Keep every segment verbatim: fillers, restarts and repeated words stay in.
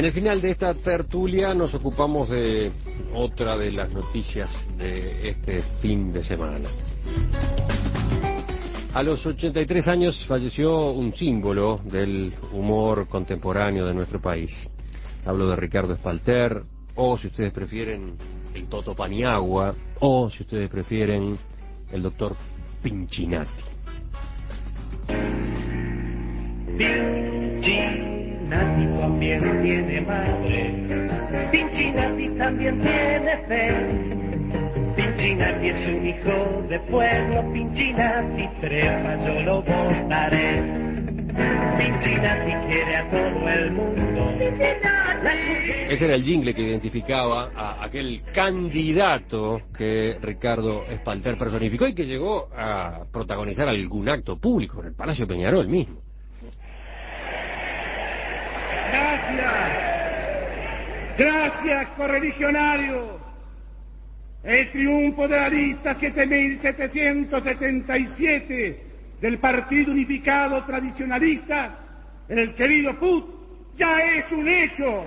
En el final de esta tertulia nos ocupamos de otra de las noticias de este fin de semana. A los ochenta y tres años falleció un símbolo del humor contemporáneo de nuestro país. Hablo de Ricardo Espalter, o si ustedes prefieren, el Toto Paniagua, o si ustedes prefieren, el doctor Pinchinati. Pinchinati también tiene madre, Pinchinati también tiene fe. Pinchinati es un hijo de pueblo, Pinchinati trepa, yo lo votaré. Pinchinati quiere a todo el mundo. Ese era el jingle que identificaba a aquel candidato que Ricardo Espalter personificó y que llegó a protagonizar algún acto público en el Palacio Peñarol mismo. Gracias, gracias, correligionario. El triunfo de la lista siete mil setecientos setenta y siete del Partido Unificado Tradicionalista, el querido Put, ya es un hecho.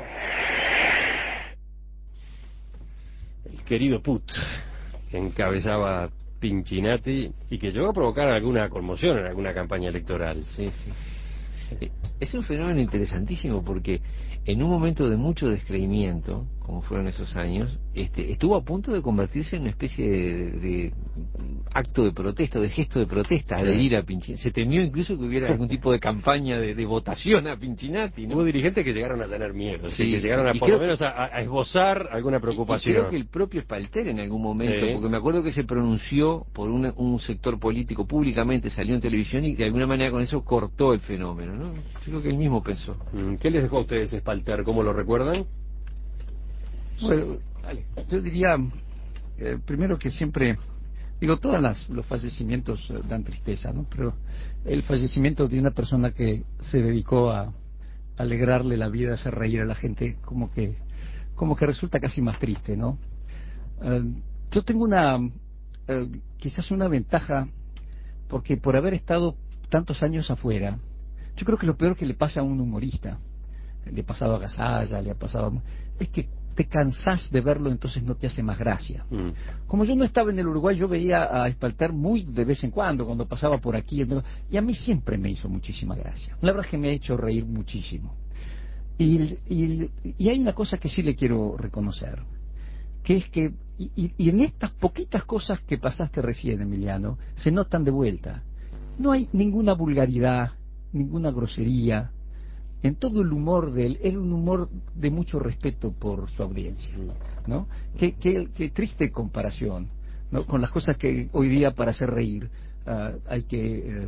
El querido Put, que encabezaba Pinchinati y que llegó a provocar alguna conmoción en alguna campaña electoral. Sí, sí. Es un fenómeno interesantísimo porque en un momento de mucho descreimiento, como fueron esos años, este, estuvo a punto de convertirse en una especie de, de acto de protesta, de gesto de protesta, adherir a Pinchinati. Se temió incluso que hubiera algún tipo de campaña de, de votación a Pinchinati, ¿no? Hubo dirigentes que llegaron a tener miedo, sí, que llegaron sí. a por lo menos a, a esbozar alguna preocupación. Y, y creo que el propio Espalter en algún momento, sí. porque me acuerdo que se pronunció por un, un sector político públicamente, salió en televisión y de alguna manera con eso cortó el fenómeno, ¿no? Yo creo que él mismo pensó. ¿Qué les dejó a ustedes Espalter? ¿Cómo lo recuerdan? Bueno, yo diría, eh, primero que siempre, digo, todos las, los fallecimientos eh, dan tristeza, ¿no? Pero el fallecimiento de una persona que se dedicó a alegrarle la vida, a hacer reír a la gente, como que, como que resulta casi más triste, ¿no? Eh, yo tengo una, eh, quizás una ventaja, porque por haber estado tantos años afuera, yo creo que lo peor que le pasa a un humorista, le ha pasado a Gasalla, le ha pasado a... es que te cansás de verlo, entonces no te hace más gracia. Mm. Como yo no estaba en el Uruguay, yo veía a Espalter muy de vez en cuando, cuando pasaba por aquí, y a mí siempre me hizo muchísima gracia. La verdad es que me ha hecho reír muchísimo. Y, y, y hay una cosa que sí le quiero reconocer, que es que, y, y en estas poquitas cosas que pasaste recién, Emiliano, se notan de vuelta. No hay ninguna vulgaridad, ninguna grosería. En todo el humor de él, era un humor de mucho respeto por su audiencia, ¿no? Qué, qué, qué triste comparación, ¿no? Con las cosas que hoy día para hacer reír uh, hay que... Uh,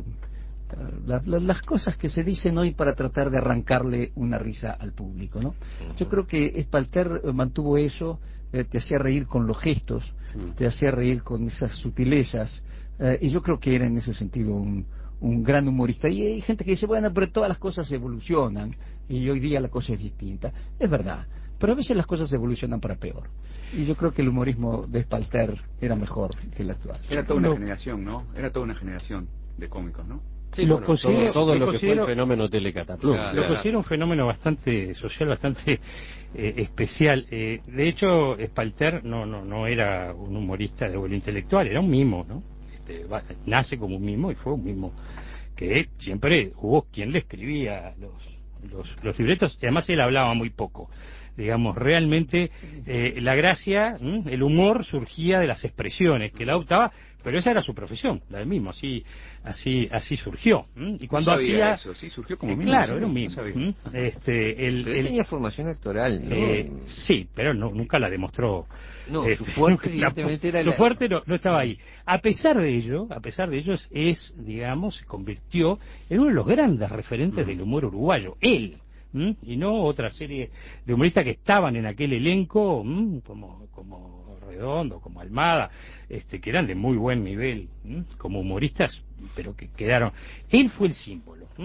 la, la, las cosas que se dicen hoy para tratar de arrancarle una risa al público, ¿no? Yo creo que Espalter mantuvo eso, eh, te hacía reír con los gestos, te hacía reír con esas sutilezas, eh, y yo creo que era en ese sentido un... un gran humorista. Y hay gente que dice, bueno, pero todas las cosas evolucionan y hoy día la cosa es distinta. Es verdad, pero a veces las cosas evolucionan para peor. Y yo creo que el humorismo de Espalter era mejor que el actual. Era toda una generación, ¿no? Era toda una generación de cómicos, ¿no? Sí, lo bueno, considero, todo, todo lo, lo que fue el fenómeno Telecataplum. Claro, lo considero un fenómeno bastante social, bastante eh, especial. Eh, de hecho, Espalter no, no, no era un humorista de vuelo intelectual, era un mimo, ¿no? Este, va, nace como un mimo y fue un mimo que siempre hubo quien le escribía los, los, los libretos, y además él hablaba muy poco. Digamos, realmente eh, la gracia, ¿m? el humor surgía de las expresiones que él adoptaba, pero esa era su profesión, la del mismo, así así así surgió. ¿m? Y cuando no sabía hacía eso, sí, surgió como eh, mismo, claro, no era un mismo. mismo. Este, el, pero él el, tenía formación actoral, ¿no? Eh, sí, pero no, nunca la demostró. No, eh, su fuerte evidentemente era su la... fuerte no, no estaba ahí. A pesar de ello, a pesar de ello es, es, digamos, se convirtió en uno de los grandes referentes mm. del humor uruguayo. Él, ¿m? Y no otra serie de humoristas que estaban en aquel elenco, ¿m? como como Redondo, como Almada, este, que eran de muy buen nivel, ¿m? como humoristas, pero que quedaron. Él fue el símbolo. ¿m?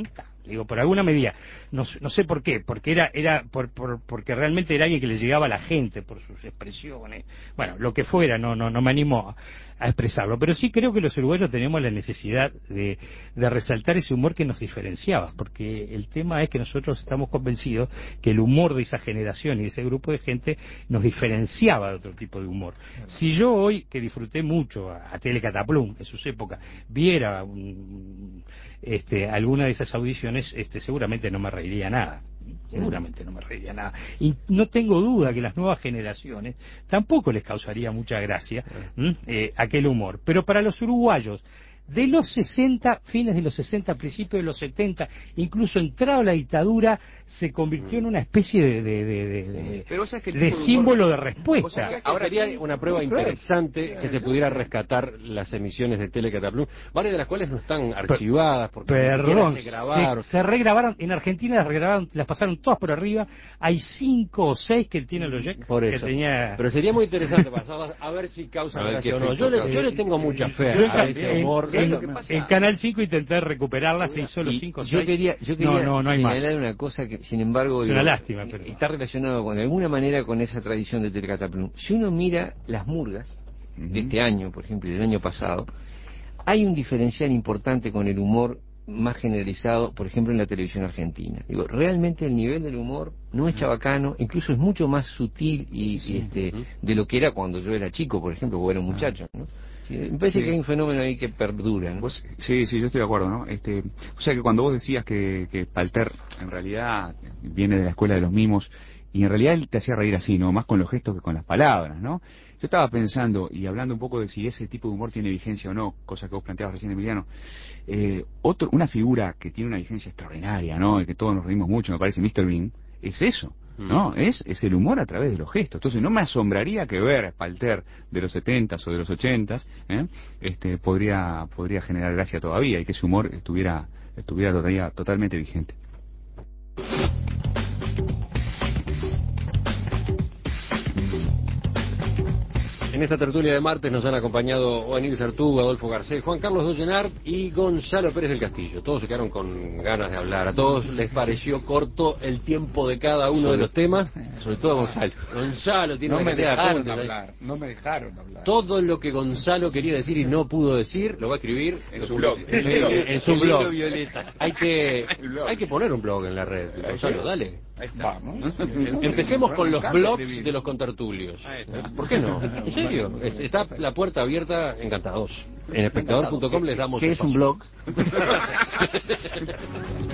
Digo, por alguna medida, no, no sé por qué, porque era, era por, por, porque realmente era alguien que le llegaba a la gente por sus expresiones, bueno, lo que fuera, no, no, no me animo a, a expresarlo, pero sí creo que los uruguayos tenemos la necesidad de, de resaltar ese humor que nos diferenciaba, porque el tema es que nosotros estamos convencidos que el humor de esa generación y de ese grupo de gente nos diferenciaba de otro tipo de humor. Si yo hoy, que disfruté mucho a, a Telecataplum en sus épocas, viera un, este, alguna de esas audiciones, este, seguramente no me reiría nada, seguramente no me reiría nada, y no tengo duda que las nuevas generaciones tampoco les causaría mucha gracia eh, aquel humor, pero para los uruguayos de los sesenta, fines de los sesenta, principios de los setenta, incluso entrado la dictadura, se convirtió en una especie de, de, de, de, de, Pero, ¿sabes qué de tipo de símbolo humor? de respuesta. Ahora sería una prueba interesante que se pudiera rescatar las emisiones de Telecataplum, varias de las cuales no están archivadas porque Perdón, ni siquiera se grabaron. Se, se regrabaron, en Argentina las regrabaron, las pasaron todas por arriba, hay cinco o seis que tiene los Jack, Por que eso. tenía... Pero sería muy interesante pasar a ver si causa A ver gracia qué o no. Yo efecto le, yo le tengo mucha fe Yo a ese en, humor. en- lo que pasa? en Canal cinco intenté recuperarla, se hizo los Y cinco o yo seis. quería, yo quería no, no, no hay más. señalar una cosa que, sin embargo, Es digo, una lástima, pero- está relacionado con, de alguna manera con esa tradición de Telecataplum. Si uno mira las murgas de este año, por ejemplo, y del año pasado, hay un diferencial importante con el humor más generalizado, por ejemplo, en la televisión argentina. Digo, realmente el nivel del humor no es chabacano, incluso es mucho más sutil y, y, este, de lo que era cuando yo era chico, por ejemplo, o era un muchacho, ¿no? Sí, me parece Sí. que hay un fenómeno ahí que perdura, ¿no? Vos- sí, sí, yo estoy de acuerdo, ¿no? Este, o sea que cuando vos decías que, que Palter en realidad viene de la escuela de los mimos, y en realidad él te hacía reír así, ¿no? Más con los gestos que con las palabras, ¿no? Yo estaba pensando, y hablando un poco de si ese tipo de humor tiene vigencia o no, cosa que vos planteabas recién, Emiliano, eh, otro, una figura que tiene una vigencia extraordinaria, ¿no? Y que todos nos reímos mucho, me parece míster Bean, es eso. ¿No? Es, es el humor a través de los gestos. Entonces no me asombraría que ver a Palter de los setentas o de los ochentas ¿eh? este, podría, podría generar gracia todavía y que ese humor estuviera, estuviera todavía totalmente vigente. En esta tertulia de martes nos han acompañado Oenir Sertú, Adolfo Garcés, Juan Carlos Dollenart y Gonzalo Pérez del Castillo. Todos se quedaron con ganas de hablar. A todos les pareció corto el tiempo de cada uno de los temas, sobre todo a Gonzalo. Gonzalo tiene No una me cantidad de dejaron apuntes, ¿eh? hablar, no me dejaron hablar. Todo lo que Gonzalo quería decir y no pudo decir, lo va a escribir En su blog. En, en- en su El libro blog. Violeta. Hay que, El blog. hay que poner un blog en la red. Gonzalo, dale. Ahí está. Vamos. Empecemos con los Me encanta blogs escribir. de los contertulios. Ahí está. ¿Por qué no? En serio, es- está la puerta abierta, encantados. En espectador punto com les damos ¿Qué el es un paso. blog?